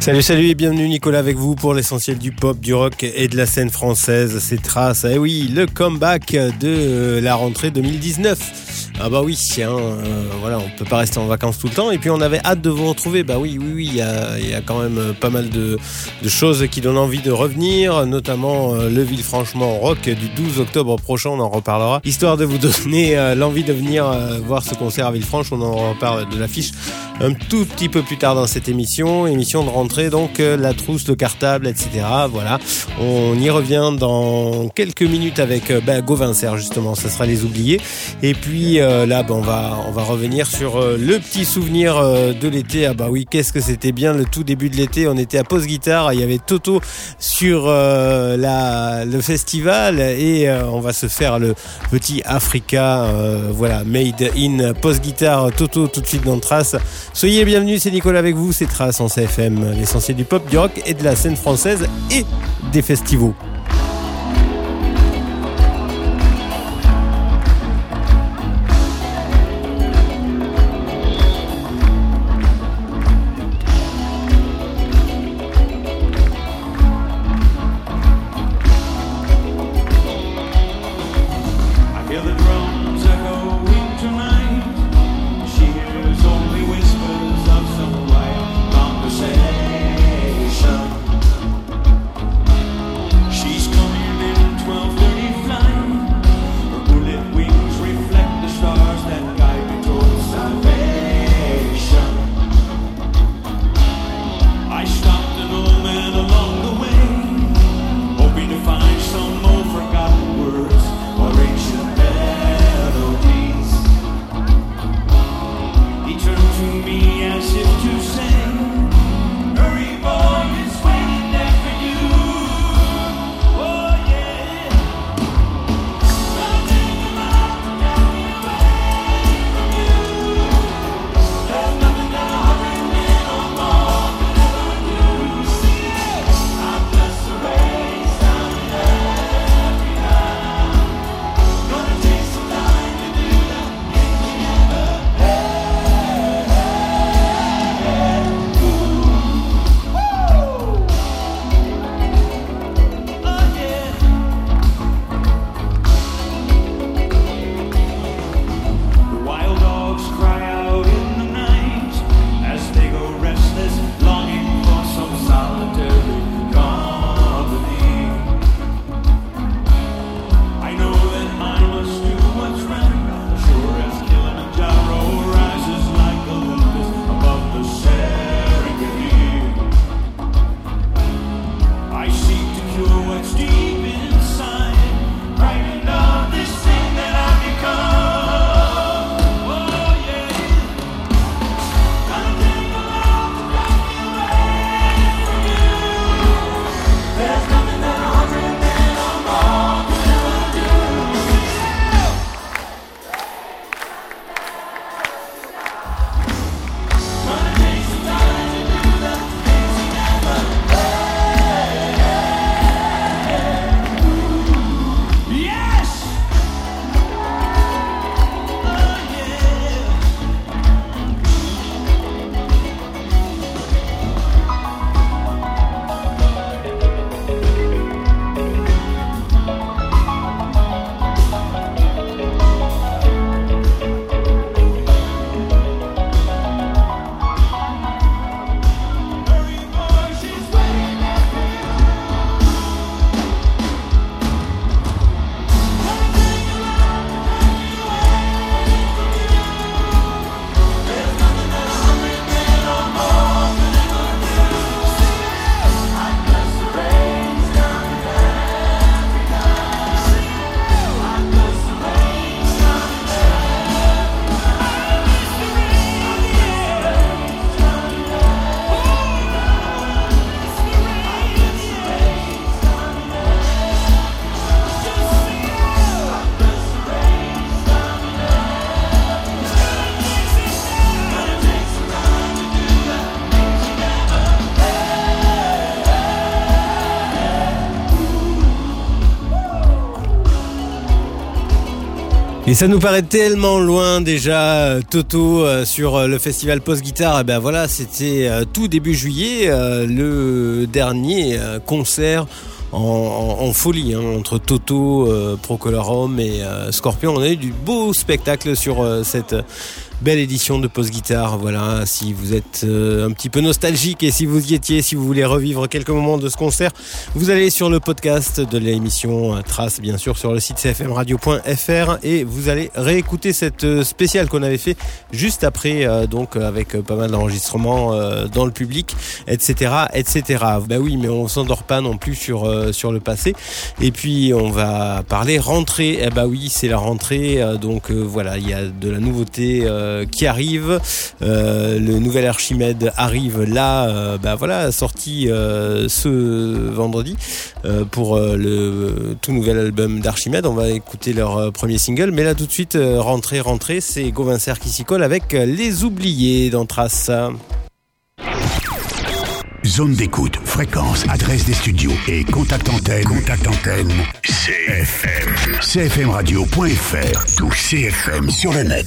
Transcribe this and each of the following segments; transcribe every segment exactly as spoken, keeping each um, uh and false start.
Salut, salut et bienvenue Nicolas avec vous pour l'essentiel du pop, du rock et de la scène française. C'est Trace, eh oui, le comeback de la rentrée deux mille dix-neuf. Ah bah oui, hein, euh, voilà, on peut pas rester en vacances tout le temps. Et puis on avait hâte de vous retrouver. Bah oui, oui, oui, il y a, y a quand même pas mal de, de choses qui donnent envie de revenir, notamment euh, le Villefranchement Rock du douze octobre prochain. On en reparlera, histoire de vous donner euh, l'envie de venir euh, voir ce concert à Villefranche. On en reparle de l'affiche un tout petit peu plus tard dans cette émission, émission de rentrée, donc euh, la trousse, le cartable, et cetera. Voilà, on y revient dans quelques minutes avec euh, bah, Gauvincer justement. Ça sera les oubliés. Et puis Euh, là, bah, on va on va revenir sur euh, le petit souvenir euh, de l'été. Ah bah oui, qu'est-ce que c'était bien le tout début de l'été. On était à Pause Guitare, il y avait Toto sur euh, la le festival et euh, on va se faire le petit Africa, euh, voilà, made in Pause Guitare. Toto tout de suite dans Trace. Soyez bienvenus, c'est Nicolas avec vous, c'est Trace en C F M, l'essentiel du pop, du rock et de la scène française et des festivals. Hoping to find some more forgotten words or ancient Et ça nous paraît tellement loin déjà, Toto, euh, sur euh, le festival Post-Guitare. Et ben voilà, c'était euh, tout début juillet, euh, le dernier euh, concert en, en, en folie, hein, entre Toto, euh, Procol Harum et euh, Scorpion. On a eu du beau spectacle sur euh, cette belle édition de Post-Guitare. Voilà, si vous êtes euh, un petit peu nostalgique et si vous y étiez, si vous voulez revivre quelques moments de ce concert, vous allez sur le podcast de l'émission euh, Trace, bien sûr, sur le site c f m radio point f r, et vous allez réécouter cette spéciale qu'on avait fait juste après, euh, donc avec euh, pas mal d'enregistrements euh, dans le public, et cetera, et cetera. Bah oui, mais on s'endort pas non plus sur euh, sur le passé. Et puis on va parler rentrée. Eh bah oui, c'est la rentrée, euh, donc euh, voilà, il y a de la nouveauté euh, qui arrive. Euh, le nouvel Archimède arrive là, euh, bah voilà, sorti euh, ce vendredi euh, pour euh, le tout nouvel album d'Archimède. On va écouter leur euh, premier single, mais là tout de suite, euh, rentrée, rentrée, c'est Gauvin Serre qui s'y colle avec euh, Les Oubliés dans Trace. Zone d'écoute, fréquence, adresse des studios et contact antenne. Contact antenne. C F M. c f m radio point f r. Tout C F M sur le net.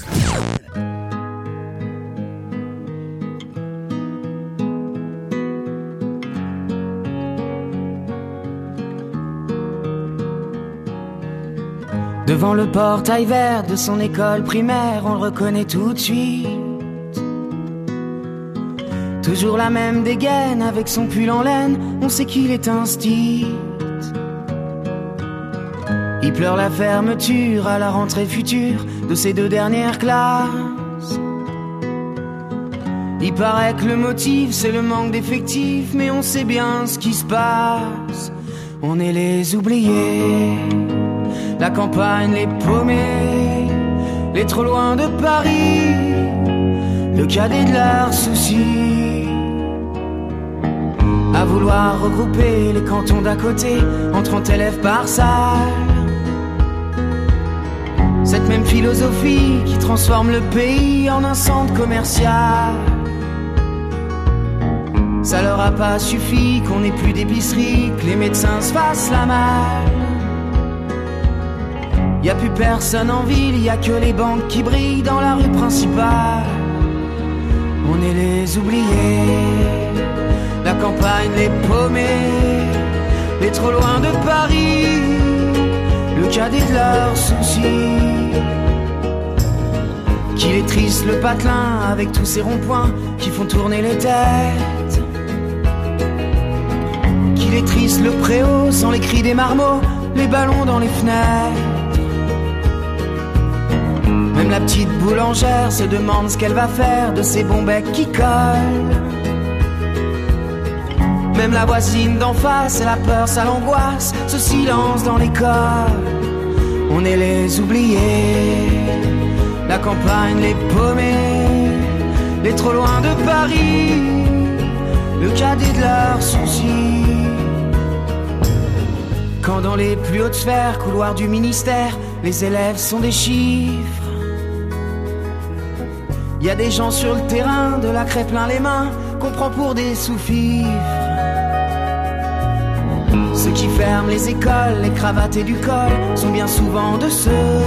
Devant le portail vert de son école primaire, on le reconnaît tout de suite. Toujours la même dégaine avec son pull en laine, on sait qu'il est instit. Il pleure la fermeture à la rentrée future de ses deux dernières classes. Il paraît que le motif c'est le manque d'effectifs, mais on sait bien ce qui se passe. On est les oubliés. La campagne, les paumés, les trop loin de Paris, le cadet de leurs soucis. À vouloir regrouper les cantons d'à côté en trente élèves par salle. Cette même philosophie qui transforme le pays en un centre commercial. Ça leur a pas suffi qu'on ait plus d'épicerie, que les médecins se fassent la malle. Y a plus personne en ville, y a que les banques qui brillent dans la rue principale. On est les oubliés, la campagne, les paumés, les trop loin de Paris, le cadet de leurs soucis. Qu'il est triste le patelin avec tous ces ronds-points qui font tourner les têtes. Qu'il est triste le préau sans les cris des marmots, les ballons dans les fenêtres. Même la petite boulangère se demande ce qu'elle va faire de ces bons becs qui collent. Même la voisine d'en face, elle a peur, ça l'angoisse, ce silence dans l'école. On est les oubliés, la campagne, les paumés, les trop loin de Paris, le cadet de leurs soucis. Quand dans les plus hautes sphères, couloirs du ministère, les élèves sont des chiffres. Y a des gens sur le terrain, de la craie plein les mains, qu'on prend pour des sous-fifres. Ceux qui ferment les écoles, les cravates et du col, sont bien souvent de ceux.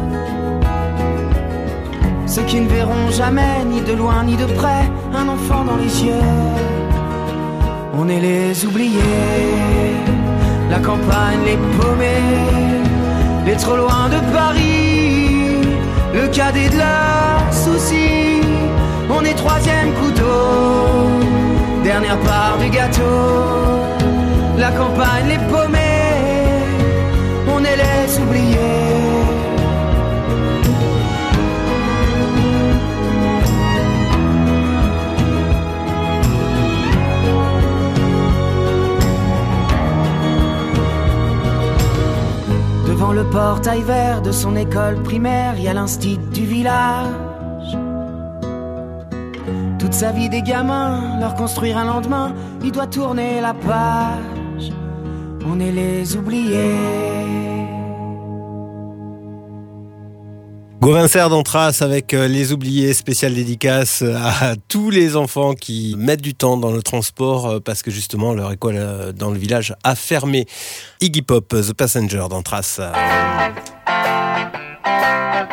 Ceux qui ne verront jamais, ni de loin ni de près, un enfant dans les yeux. On est les oubliés, la campagne, les paumés, les trop loin de Paris, le cadet de leurs soucis. On est troisième couteau, dernière part du gâteau. La campagne, les paumés, on est les oubliés. Devant le portail vert de son école primaire, y a l'instit du village. Toute sa vie des gamins, leur construire un lendemain, il doit tourner la page. On est les oubliés. Gauvin Serre dans Trace avec Les Oubliés, spéciale dédicace à tous les enfants qui mettent du temps dans le transport parce que justement leur école dans le village a fermé. Iggy Pop, The Passenger dans Trace.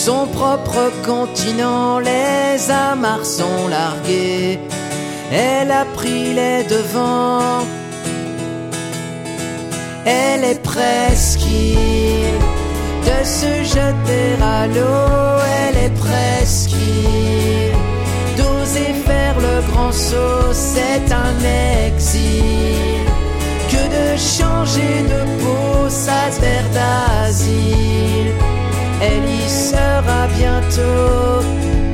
son propre continent, les amarres sont larguées, elle a pris les devants, elle est presqu'île de se jeter à l'eau, elle est presqu'île d'oser faire le grand saut, c'est un exil que de changer de peau, sa terre d'asile, elle y sera bientôt.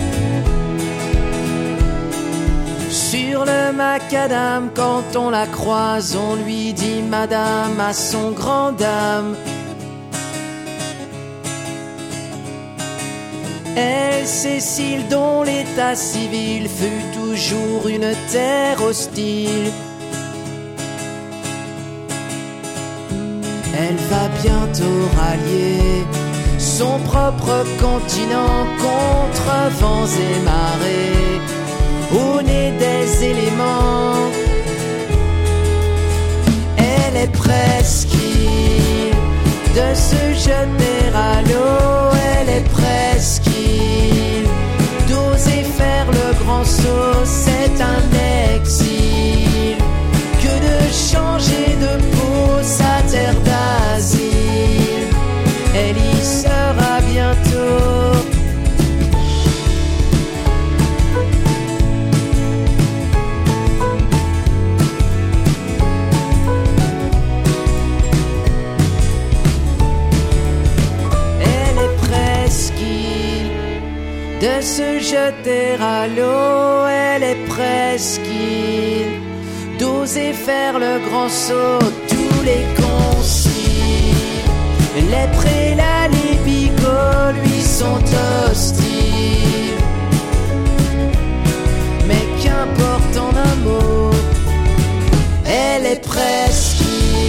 Sur le macadam, quand on la croise, on lui dit madame à son grand dame. Elle, Cécile, dont l'état civil fut toujours une terre hostile. Elle va bientôt rallier son propre continent contre vents et marées, au nez des éléments. Elle est presqu'île de se jeter à l'eau, elle est presqu'île d'oser faire le grand saut, c'est un exil que de changer de peau, sa terre d'asile, elle y sera bientôt. De se jeter à l'eau, elle est presqu'île d'oser faire le grand saut, tous les conciles, les prélats, les bigots lui sont hostiles. Mais qu'importe en un mot, elle est presqu'île,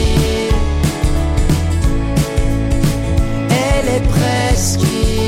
elle est presqu'île.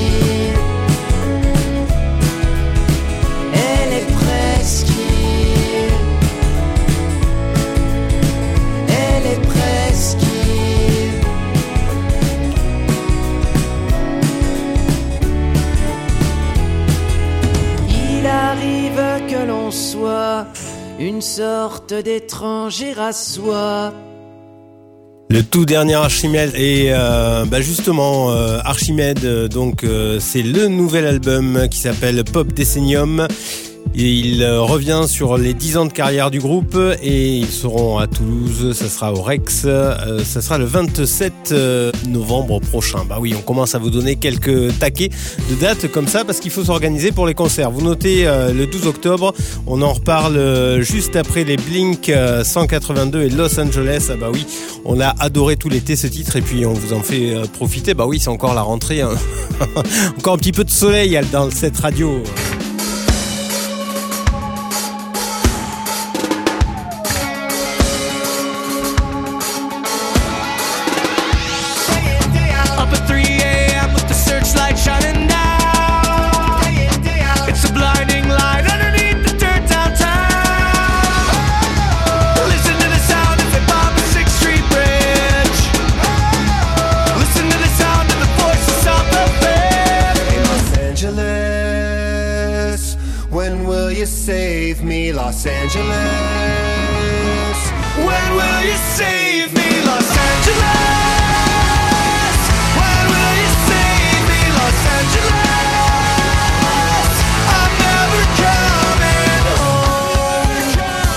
Que l'on soit une sorte d'étranger à soi. Le tout dernier Archimède et euh, bah justement euh, Archimède, donc euh, c'est le nouvel album qui s'appelle Pop Decennium. Et il revient sur les dix ans de carrière du groupe et ils seront à Toulouse, ça sera au Rex, euh, ça sera le vingt-sept novembre prochain. Bah oui, on commence à vous donner quelques taquets de dates comme ça parce qu'il faut s'organiser pour les concerts. Vous notez euh, le douze octobre, on en reparle euh, juste après les Blink euh, cent quatre-vingt-deux et Los Angeles. Ah bah oui, on a adoré tout l'été ce titre et puis on vous en fait euh, profiter. Bah oui, c'est encore la rentrée, hein. Encore un petit peu de soleil dans cette radio. Save me, Los Angeles. When will you save me, Los Angeles? When will you save me, Los Angeles? I'm never coming home.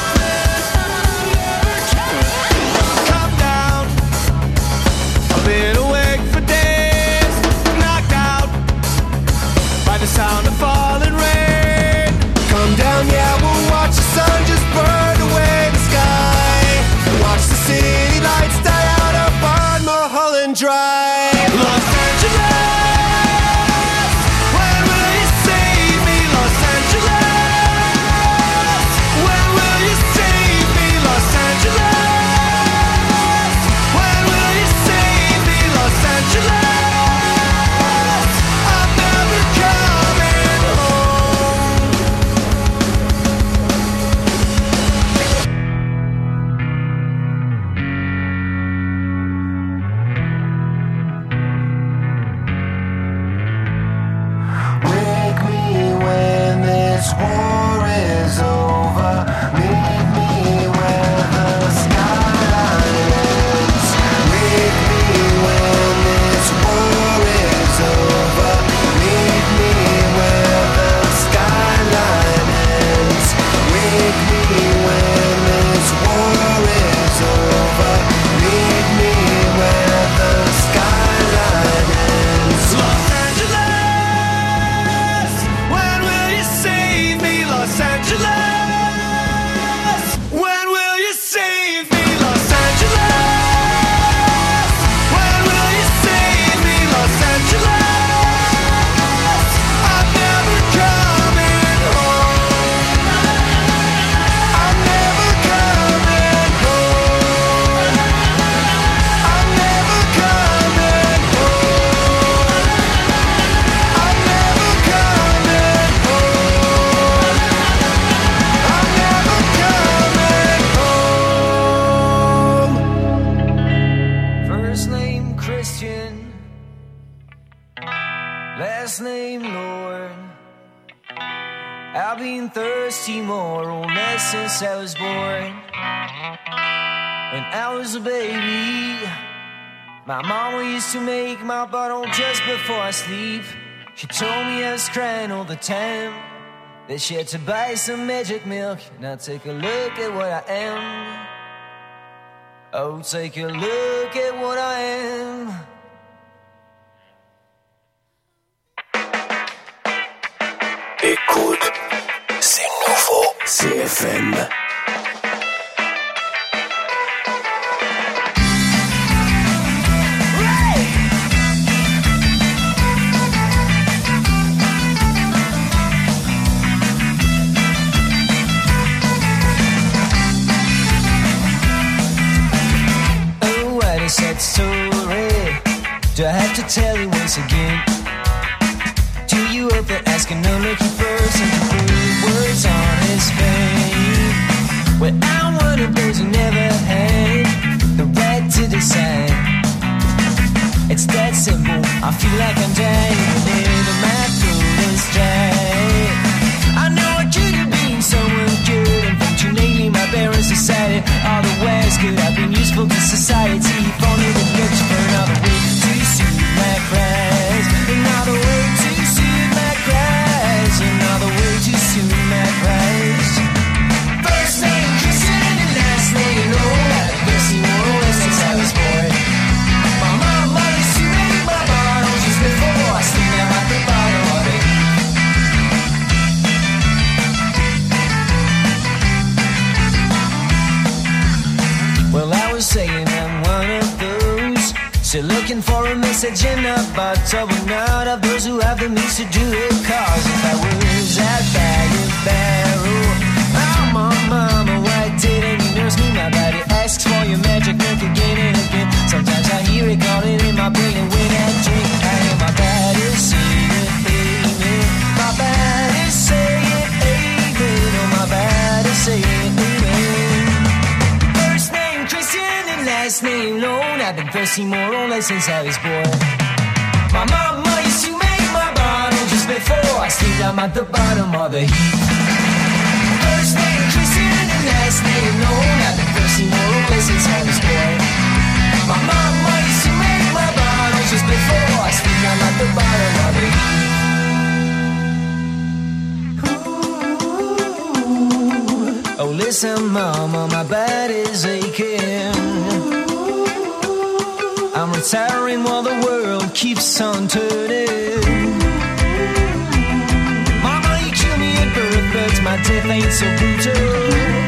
Come down. I've been awake for days, knocked out by the sound of falling rain. Come down, yeah, we'll watch the sun just burn away the sky. Watch the city lights die out up on Mulholland Drive. Los Angeles, when will you save me, Los Angeles? When will you save me, Los Angeles? When will you save me, Los Angeles? I'm never coming home. Christian, last name Lord. I've been thirsty more or less since I was born. When I was a baby, my mama used to make my bottle just before I sleep. She told me I was crying all the time, that she had to buy some magic milk. Now take a look at what I am. Oh, take a look at what I am. Écoute, c'est nouveau. C F M. Sad story, do I have to tell you once again? Do you hope that asking a lucky person to put words on his face? Well, I'm one of those who never had the right to decide. It's that simple, I feel like I'm dying whenever my throat is dry. I know I could have been someone good, unfortunately my parents decided otherwise. Could have been useful to society if only they looked for another way to soothe my cries. Another way to soothe my cries. Another way to soothe my cries. First name Christian and last name Lord. I've been seen more since I was born. My mama used to make my bottles just before I sleep. Now at the bottom of it. Well, I was saying I'm one of those, still looking for a message in a bottle, but not of those who have the means to do it. Cause if I was out by a barrel, oh my mama, why didn't you nurse me? My body asks for your magic milk again and again. Sometimes I hear it calling in my brain, and when I drink, I hear my body saying amen. My body saying amen. Oh, my body saying amen. Last name Lone, I've been thirsty more or less since I was born. My mama used to make my bottle just before I sleep. I'm at the bottom of the heap. First name Christian and last name Lone, I've been thirsty more or less since I was born. My mama used to make my bottle just before I sleep. I'm at the bottom of the heap. Oh, listen, mama, my body's aching. I'm retiring while the world keeps on turning. Mama, you kill me at birth, but my death ain't so brutal.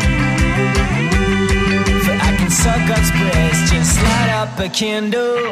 For I can suck God's breast, just light up a candle.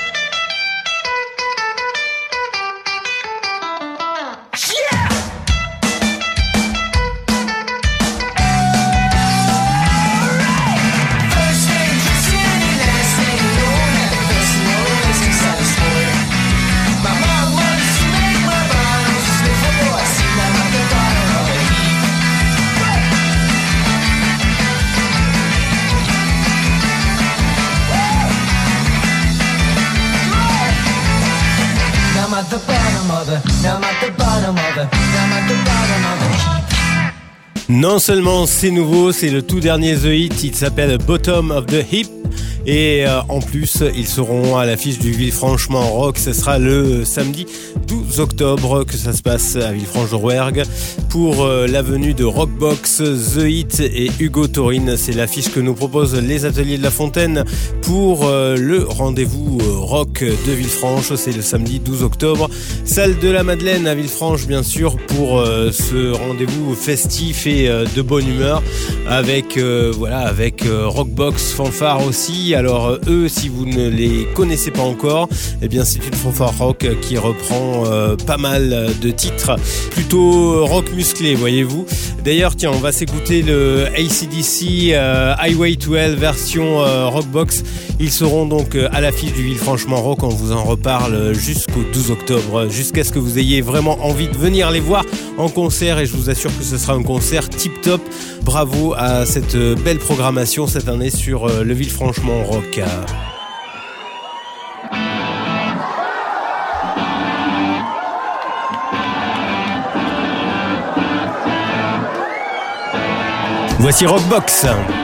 Non seulement c'est nouveau, c'est le tout dernier The Hit, il s'appelle Bottom of the Heap. Et euh, en plus, ils seront à l'affiche du Villefranchement Rock. Ce sera le samedi douze octobre que ça se passe à Villefranche-de-Rouergue pour euh, la venue de Rockbox, The Hit et Hugo Taurine. C'est l'affiche que nous proposent les Ateliers de la Fontaine pour euh, le rendez-vous euh, rock de Villefranche. C'est le samedi douze octobre. Salle de la Madeleine à Villefranche, bien sûr, pour euh, ce rendez-vous festif et euh, de bonne humeur avec euh, voilà avec euh, Rockbox Fanfare aussi. Alors eux, si vous ne les connaissez pas encore, eh bien c'est une fanfare rock qui reprend euh, pas mal de titres, plutôt rock musclé, voyez-vous. D'ailleurs, tiens, on va s'écouter le A C D C euh, Highway to Hell version euh, Rockbox. Ils seront donc euh, à l'affiche du Villefranchement Rock. On vous en reparle jusqu'au douze octobre, jusqu'à ce que vous ayez vraiment envie de venir les voir en concert. Et je vous assure que ce sera un concert tip top. Bravo à cette belle programmation cette année sur euh, le Villefranchement Rock. Voici Rockbox.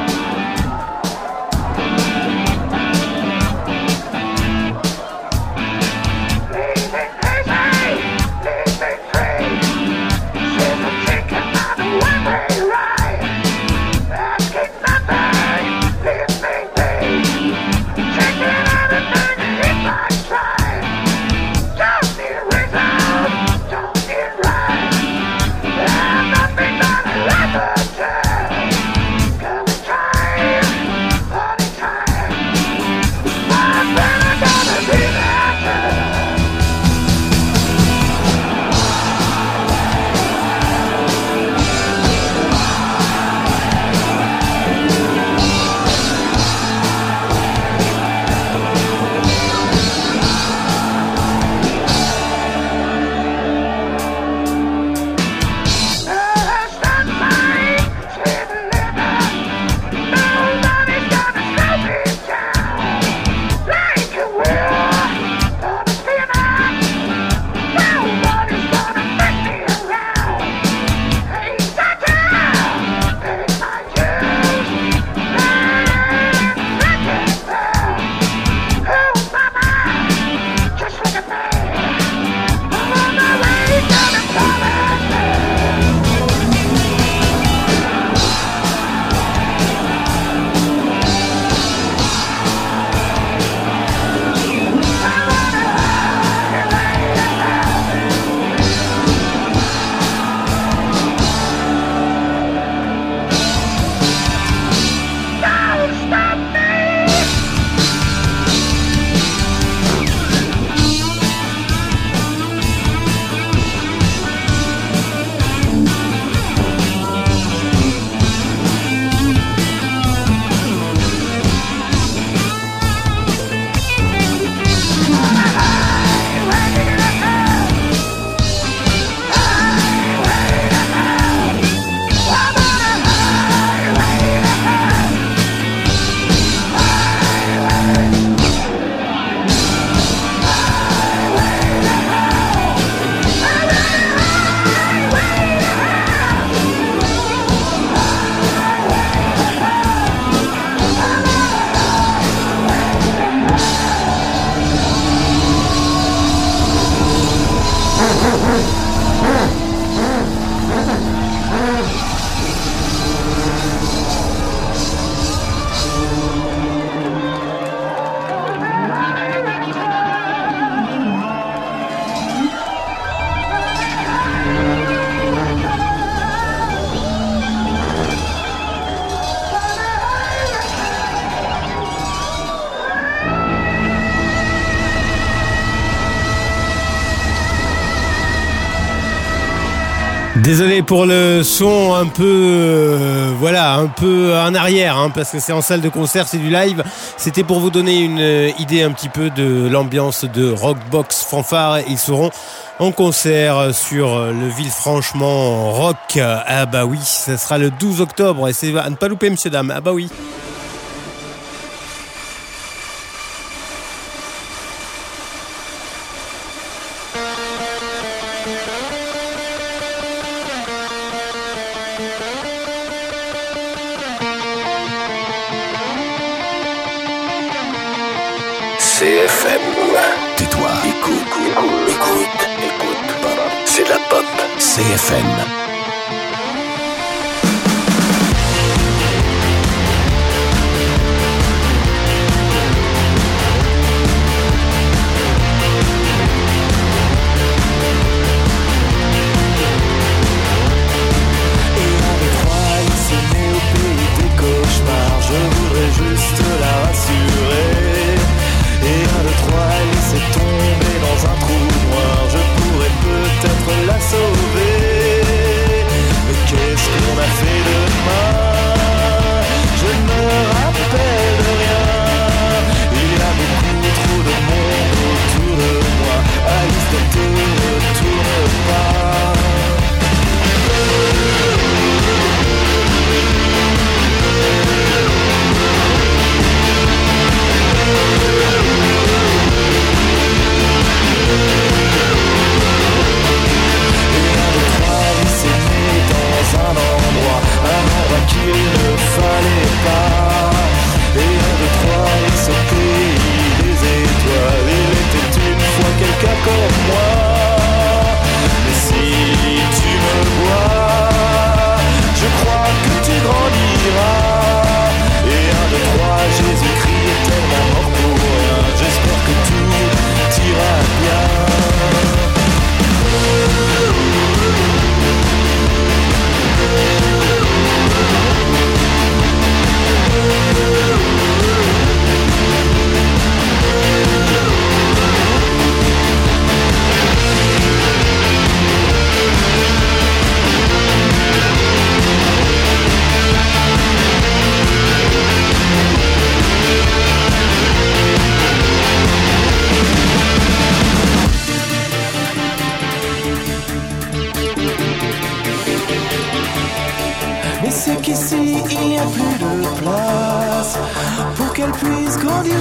Désolé pour le son un peu, euh, voilà, un peu en arrière, hein, parce que c'est en salle de concert, c'est du live. C'était pour vous donner une euh, idée un petit peu de l'ambiance de Rockbox Fanfare. Ils seront en concert sur le Villefranchement Rock. Ah bah oui, ça sera le douze octobre et c'est à ne pas louper, messieurs, dames. Ah bah oui. C F M. Tais-toi. Écoute, écoute, écoute, écoute. C'est de la pop. C F M. Je voudrais juste la rassurer. Et un, deux, trois, elle s'est tombée dans un trou noir. Je pourrais peut-être la sauver.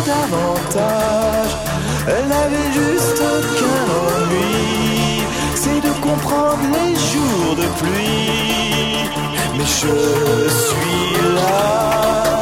davantage. Elle n'avait juste qu'un ennui, c'est de comprendre les jours de pluie. Mais je suis là.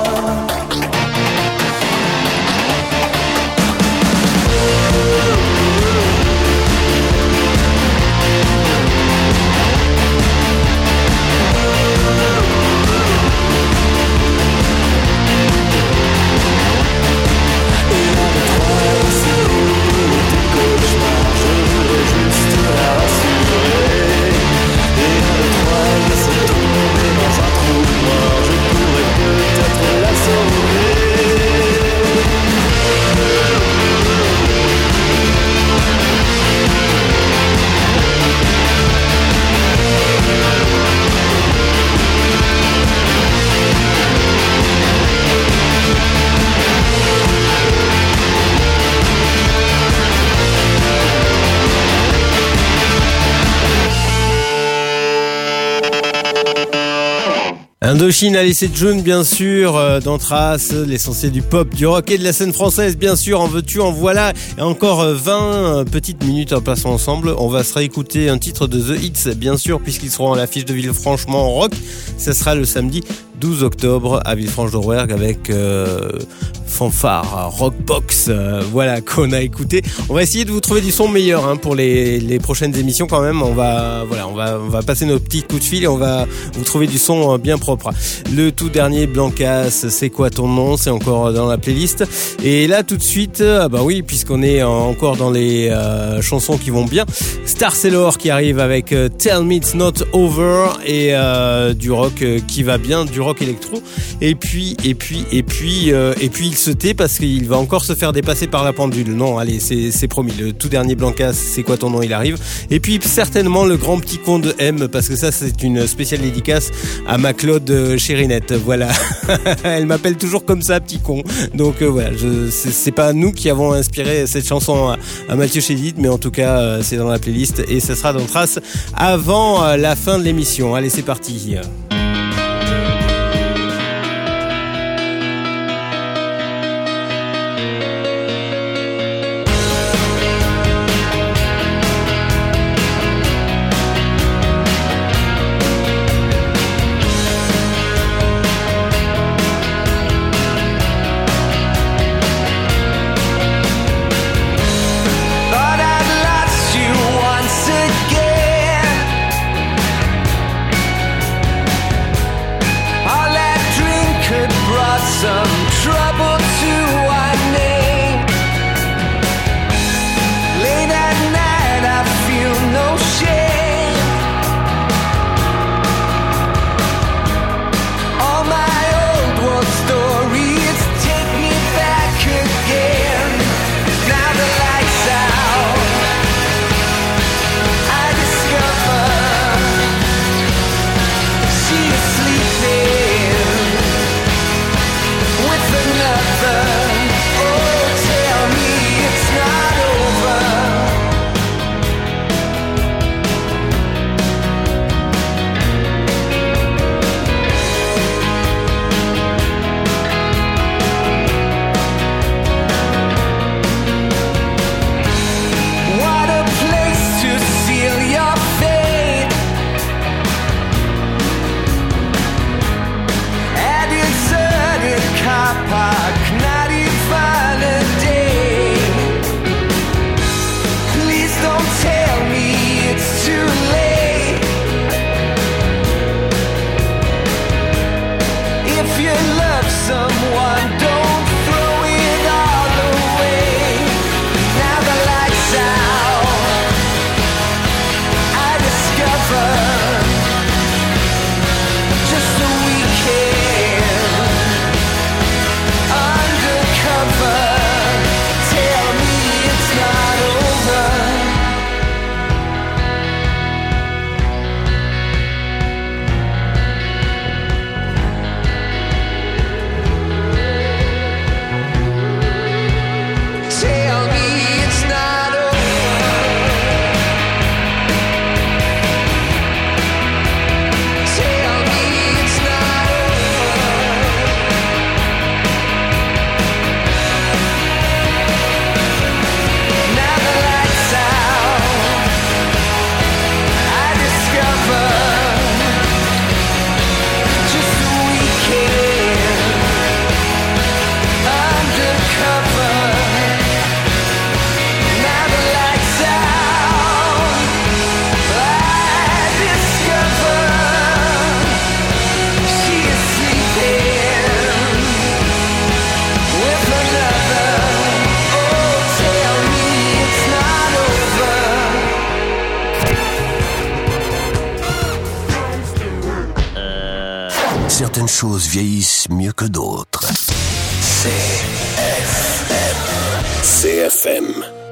Indochine a laissé June, bien sûr, euh, d'Anthrax, l'essentiel du pop, du rock et de la scène française, bien sûr, en veux-tu, en voilà. Et encore vingt petites minutes en passant ensemble. On va se réécouter un titre de The Hits, bien sûr, puisqu'ils seront à l'affiche de Villefranchement en rock. Ça sera le samedi douze octobre à Villefranche-d'Rouergue avec euh, Fanfare Rockbox, euh, voilà, qu'on a écouté. On va essayer de vous trouver du son meilleur hein, pour les, les prochaines émissions quand même. On va, voilà, on va, on va passer nos petits coups de fil et on va vous trouver du son bien propre. Le tout dernier Blancas, c'est quoi ton nom? C'est encore dans la playlist. Et là tout de suite, ah bah oui, puisqu'on est encore dans les euh, chansons qui vont bien. Star Sailor qui arrive avec euh, Tell Me It's Not Over et euh, du rock euh, qui va bien, du rock électro. Et puis, et puis, et puis, euh, et puis il se tait parce qu'il va encore se faire dépasser par la pendule. Non, allez, c'est, c'est promis. Le tout dernier Blancas, c'est quoi ton nom? Il arrive. Et puis certainement le grand petit con de M, parce que ça c'est une spéciale dédicace à ma Claude Chérinette. Voilà, elle m'appelle toujours comme ça, petit con. Donc euh, voilà, je, c'est, c'est pas nous qui avons inspiré cette chanson à, à Mathieu Chédid, mais en tout cas euh, c'est dans la playlist et ça sera dans Trace avant euh, la fin de l'émission. Allez, c'est parti. certaines choses vieillissent mieux que d'autres. C F M. C F M.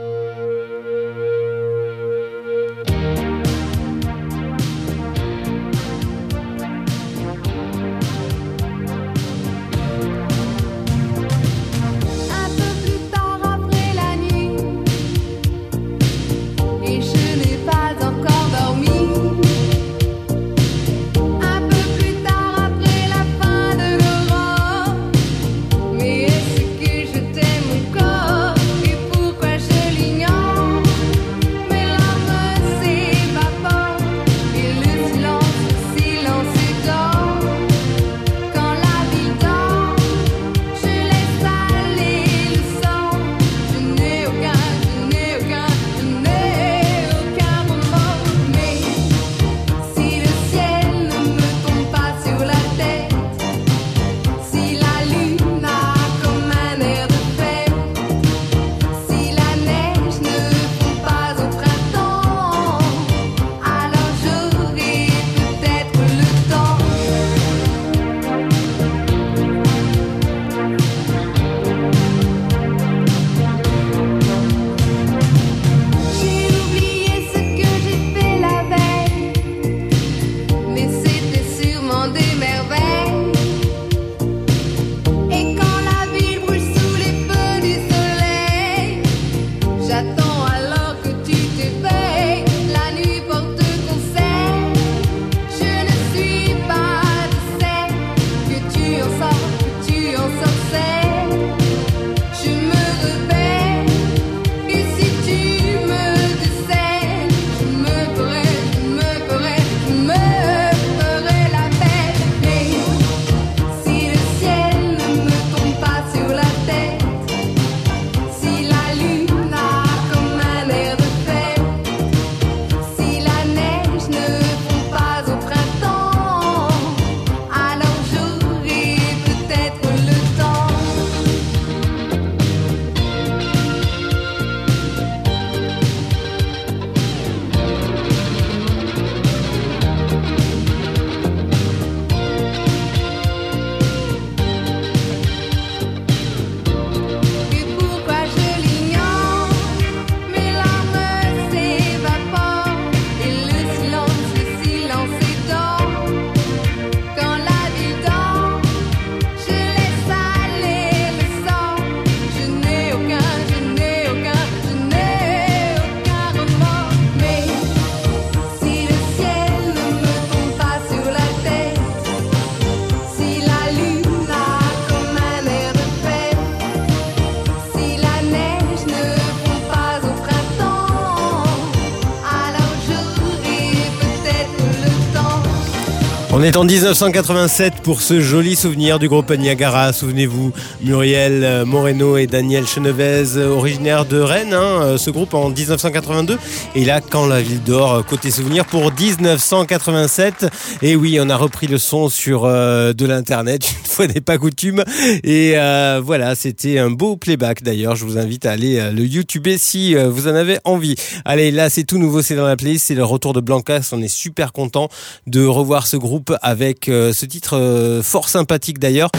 On est en dix-neuf cent quatre-vingt-sept pour ce joli souvenir du groupe Niagara. Souvenez-vous, Muriel Moreno et Daniel Chenevez, originaires de Rennes, hein, ce groupe en dix-neuf cent quatre-vingt-deux. Et là, Quand la ville dort, côté souvenir pour dix-neuf cent quatre-vingt-sept. Et oui, on a repris le son sur euh, de l'internet, une fois n'est pas coutume. Et euh, voilà, c'était un beau playback d'ailleurs. Je vous invite à aller euh, le YouTuber si euh, vous en avez envie. Allez, là, c'est tout nouveau, c'est dans la playlist, c'est le retour de Blancas. On est super content de revoir ce groupe avec euh, ce titre euh, fort sympathique d'ailleurs.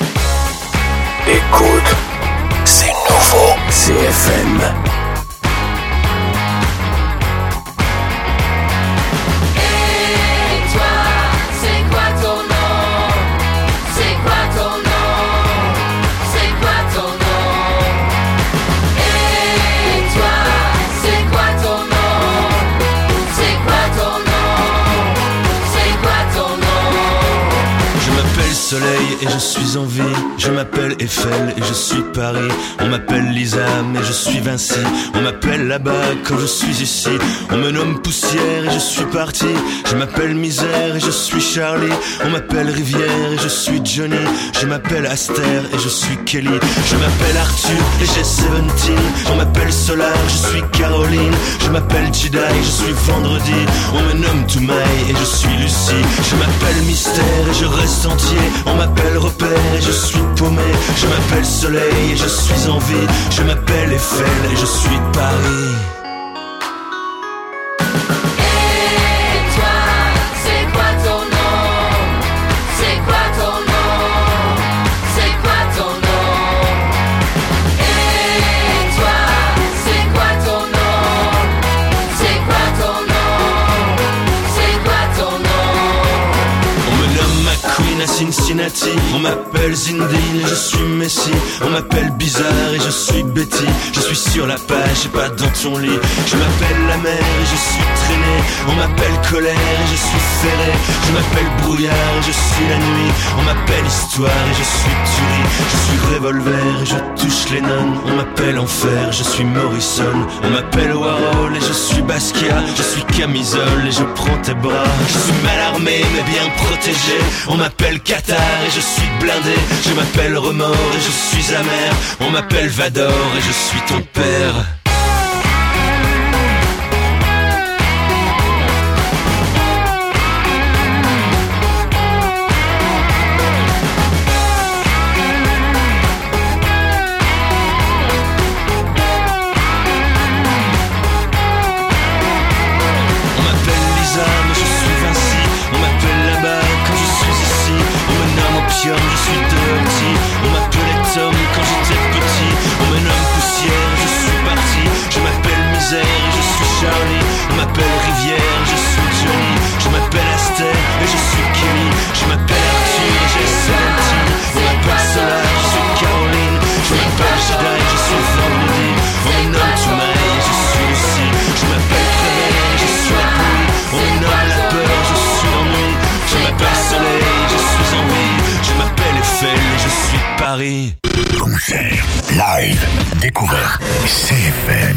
Écoute, c'est nouveau, C F M. Soleil et je suis en vie, je m'appelle Eiffel et je suis Paris. On m'appelle Lisa mais je suis Vinci. On m'appelle là-bas quand je suis ici. On me nomme Poussière et je suis parti. Je m'appelle Misère et je suis Charlie. On m'appelle Rivière et je suis Johnny. Je m'appelle Aster et je suis Kelly. Je m'appelle Arthur et j'ai dix-sept. On m'appelle Solar, je suis Caroline. Je m'appelle Jedi et je suis Vendredi. On me nomme Toumaï et je suis Lucie. Je m'appelle Mystère et je reste entier. On m'appelle Repère et je suis paumé. Je m'appelle Soleil et je suis en vie. Je m'appelle Eiffel et je suis Paris. Et toi, c'est quoi ton nom? C'est quoi ton Cincinnati. On m'appelle Zindine et je suis Messi. On m'appelle Bizarre et je suis Betty. Je suis sur la page et pas dans ton lit. Je m'appelle la mer et je suis traîné. On m'appelle colère et je suis ferré. Je m'appelle brouillard et je suis la nuit. On m'appelle histoire et je suis tuerie. Je suis revolver et je touche les nonnes. On m'appelle enfer, je suis Morrison. On m'appelle Warhol et je suis Basquiat. Je suis camisole et je prends tes bras. Je suis mal armé mais bien protégé. On m'appelle Qatar et je suis blindé. Je m'appelle remords et je suis amer. On m'appelle Vador et je suis ton père. Je suis dirty, on m'appelait Tom quand j'étais petit. On me nomme poussière, je suis parti. Je m'appelle misère et je suis Charlie. On m'appelle rivière, je suis Johnny. Je m'appelle Aster et je suis Kelly. Je m'appelle Arthur et j'ai Seventeen. On m'appelle Solar, je suis Caroline. Je m'appelle Jedi, je suis Vendredi. On me nomme Toumaï et je suis Lucie. Je m'appelle Prévert et je suis la pluie. On me nomme la peur, je suis l'ennui. Je m'appelle Soleil, je suis en vie. Je m'appelle Eiffel et je suis Paris. Concert, live, découverte, C F M.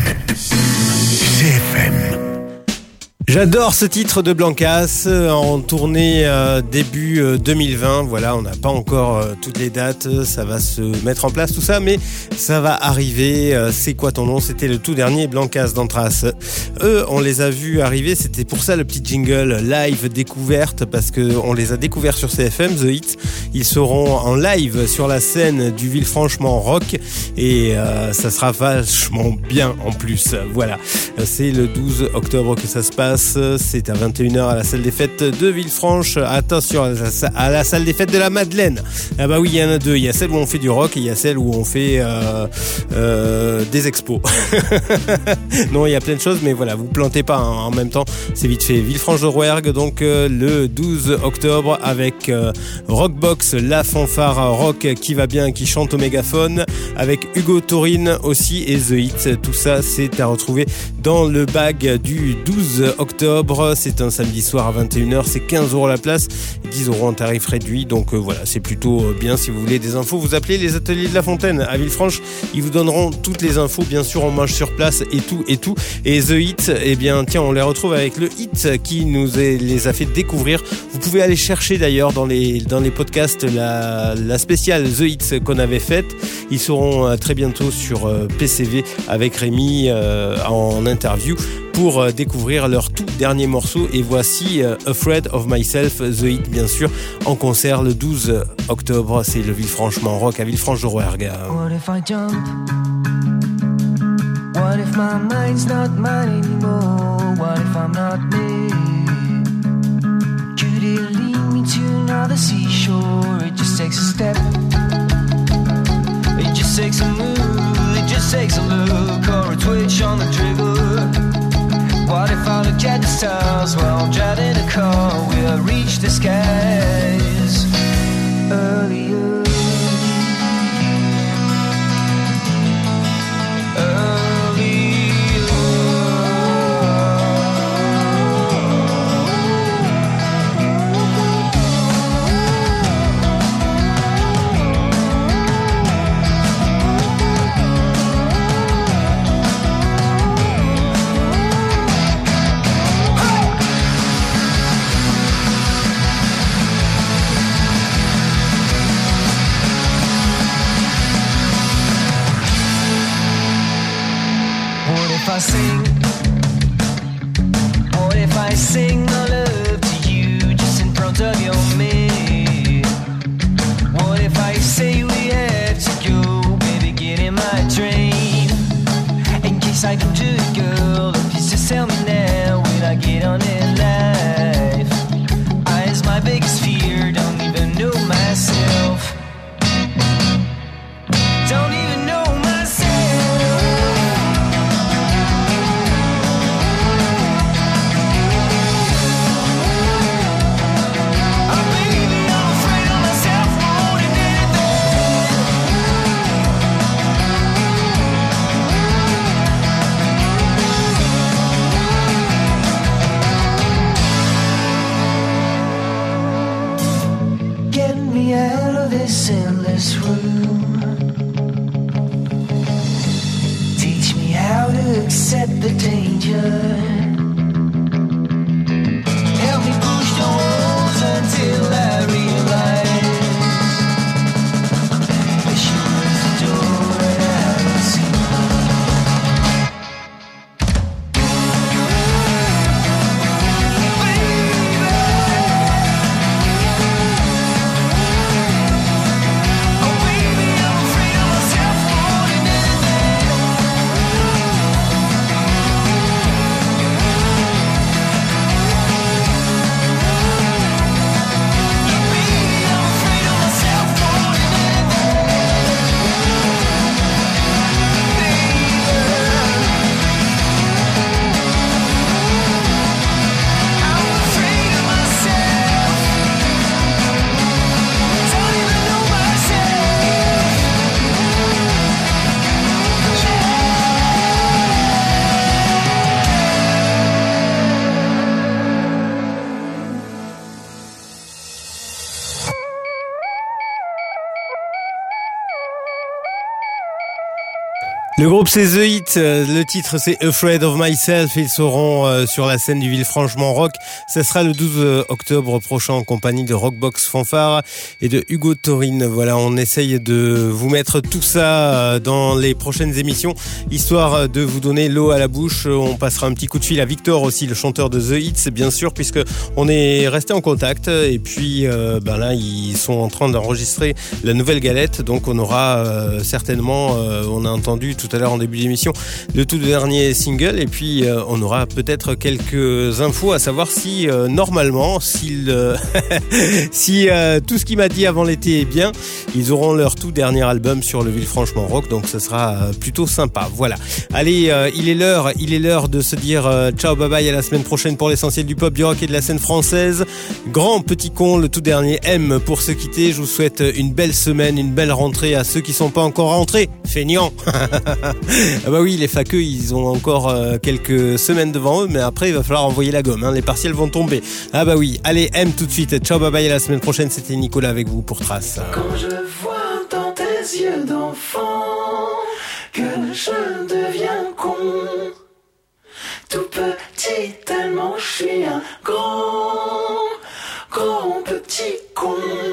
C F M. J'adore ce titre de Blancas, en tournée euh, début euh, deux mille vingt. Voilà, on n'a pas encore euh, toutes les dates, ça va se mettre en place tout ça, mais ça va arriver. Euh, c'est quoi ton nom? C'était le tout dernier Blancas d'Anthrax. Eux, on les a vus arriver, c'était pour ça le petit jingle live découverte, parce que on les a découverts sur C F M, The Hit. Ils seront en live sur la scène du Villefranchement Rock et euh, ça sera vachement bien en plus. Voilà, c'est le douze octobre que ça se passe. C'est à vingt et une heures à la salle des fêtes de Villefranche. Attention, à la salle des fêtes de la Madeleine. Ah bah oui, il y en a deux. Il y a celle où on fait du rock et il y a celle où on fait euh, euh, des expos. Non, il y a plein de choses, mais voilà, vous plantez pas hein, en même temps. C'est vite fait. Villefranche de Rouergue, donc euh, le douze octobre avec euh, Rockbox, la fanfare rock qui va bien, qui chante au mégaphone, avec Hugo Taurine aussi et The Hit. Tout ça, c'est à retrouver dans le bag du douze octobre. octobre, c'est un samedi soir à vingt et une heures, c'est quinze euros la place, dix euros en tarif réduit, donc euh, voilà, c'est plutôt euh, bien. Si vous voulez des infos, vous appelez les ateliers de la Fontaine à Villefranche, ils vous donneront toutes les infos, bien sûr on mange sur place et tout et tout. Et The Hit, eh bien tiens, on les retrouve avec le Hit qui nous est, les a fait découvrir. Vous pouvez aller chercher d'ailleurs dans les, dans les podcasts la, la spéciale The Hit qu'on avait faite. Ils seront euh, très bientôt sur euh, P C V avec Rémi euh, en interview pour euh, découvrir leur tout dernier morceau. Et voici euh, Afraid of Myself, The Hit bien sûr, en concert le douze octobre. C'est le Villefranchement Rock à Villefranche-de-Rouergue. What if I jump? What if my mind's not mine anymore? What if I'm not me? Could it lead me to another seashore? It just takes a step. It just takes a move. It just takes a look or a twitch on the trigger. What if I look at the stars while I'm driving a car? We'll reach the skies earlier. I sing? What if I sing my love to you just in front of your me? What if I say we have to go, baby, get in my train? In case I do to a girl, please just tell me now, will I get on in life? I is my biggest fear, don't even know myself. Don't even know myself. I'm baby, I'm afraid of myself. set the danger. Help me push the walls until I realize that she was the door that I was seeing. Le groupe c'est The Hit, le titre c'est Afraid of Myself, ils seront euh, sur la scène du Villefranchement Rock, ça sera le douze octobre prochain en compagnie de Rockbox Fanfare et de Hugo Taurine. Voilà, on essaye de vous mettre tout ça dans les prochaines émissions, histoire de vous donner l'eau à la bouche. On passera un petit coup de fil à Victor aussi, le chanteur de The Hit, bien sûr, puisque on est resté en contact et puis euh, ben là ils sont en train d'enregistrer la nouvelle galette, donc on aura euh, certainement, euh, on a entendu tout tout à l'heure en début d'émission, le tout dernier single, et puis euh, on aura peut-être quelques infos à savoir si euh, normalement, s'il, euh, si euh, tout ce qu'il m'a dit avant l'été est bien, ils auront leur tout dernier album sur le Villefranchement Rock, donc ce sera euh, plutôt sympa. Voilà. Allez, euh, il est l'heure, il est l'heure de se dire euh, ciao, bye bye, à la semaine prochaine pour l'essentiel du pop, du rock et de la scène française. Grand petit con, le tout dernier M pour se quitter. Je vous souhaite une belle semaine, une belle rentrée à ceux qui sont pas encore rentrés. Feignants. Ah bah oui, les faqueux, ils ont encore euh, quelques semaines devant eux, mais après il va falloir envoyer la gomme, hein. Les partiels vont tomber. Ah bah oui, allez, M tout de suite. Ciao, bye bye, à la semaine prochaine. C'était Nicolas avec vous pour Trace. Quand je vois dans tes yeux d'enfant que je deviens con, tout petit tellement je suis un grand, grand petit con.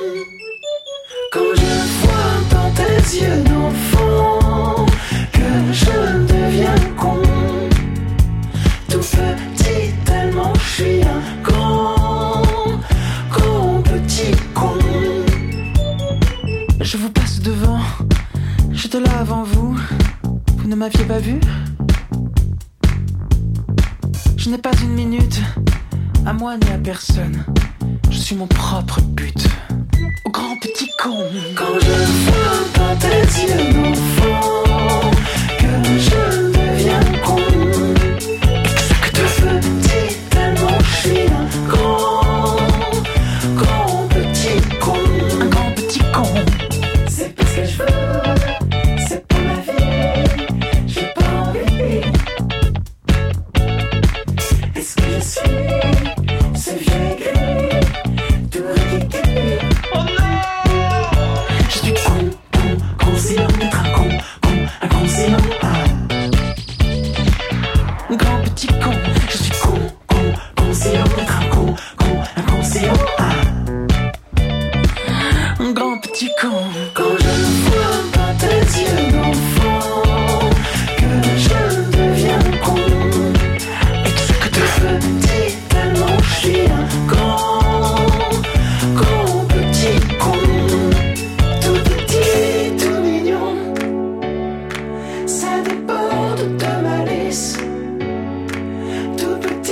Quand je vois dans tes yeux d'enfant que je deviens con, tout petit tellement je suis un grand, grand petit con. Je vous passe devant, j'étais là avant vous, vous ne m'aviez pas vu. Je n'ai pas une minute, à moi ni à personne, je suis mon propre but. Au grand petit con. Quand je vois dans tes yeux d'enfant que je deviens con, tout petit tellement je suis un grand, grand petit con. Un grand petit con. C'est pas ce que je veux, c'est pas ma vie, j'ai pas envie. Est-ce que je suis ce vieux aigri, tout ridicule? Oh non! Je suis con, con, conscient d'être un con, con, inconscient. Ah. Un grand petit con, je suis con, con, conscient d'être un con, con, inconscient. Ah. Un grand petit con. Quand je vois dans tes yeux d'enfant que je deviens con, et que tout petit tellement je suis un grand, grand petit con. Tout petit, tout mignon, ça déborde de malice. Tout petit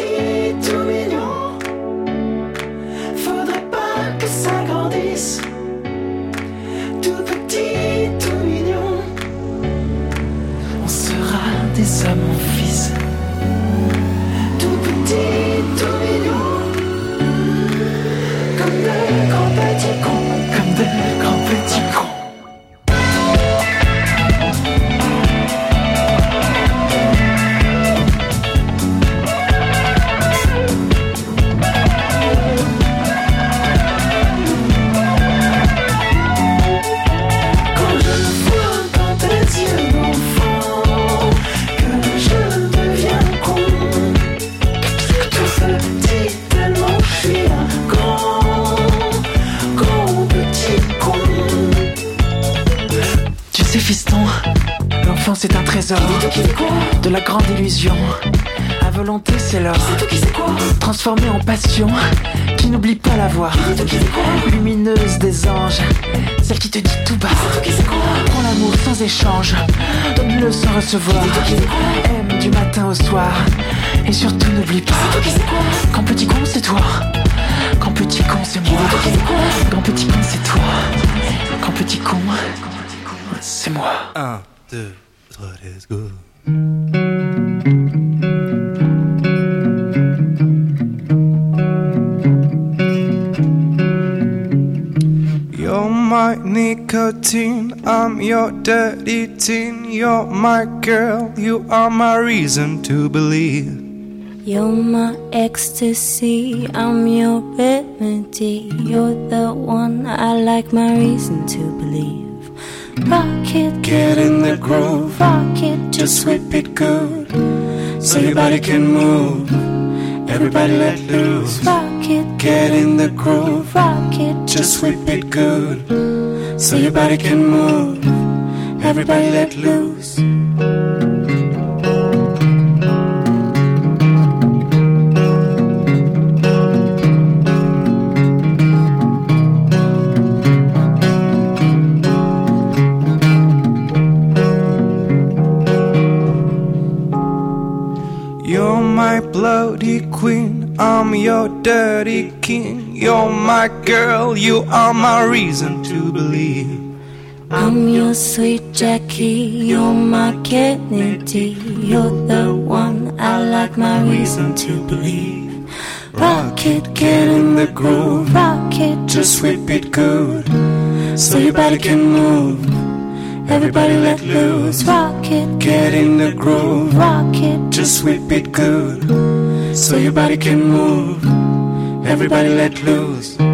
la grande illusion. À volonté c'est l'or, transformé en passion, qui n'oublie pas la voix lumineuse des anges, celle qui te dit tout bas. Prends l'amour sans échange, donne-le sans recevoir. Aime du matin au soir, et surtout n'oublie pas. Quand petit con c'est toi, quand petit con c'est moi. Quand petit con c'est toi, quand petit con c'est moi. Un, deux, trois, let's go. You're my nicotine, I'm your dirty teen. You're my girl, you are my reason to believe. You're my ecstasy, I'm your remedy. You're the one I like, my reason to believe. Rock it, Get in the groove, rock it, just whip it good, so your body can move. Everybody let loose. rock it, Get in the groove, rock it, just whip it good, so your body can move. Everybody let loose. You're my bloody queen, I'm your dirty king. You're my girl, you are my reason to believe. I'm your sweet Jackie, you're my Kennedy. You're the one I like, my reason to believe. Rock it, Get in the groove, rock it, just whip it good, so your body can move. Everybody let loose. rock it, Get in the groove, rock it, just whip it good, so your body can move. Everybody let loose.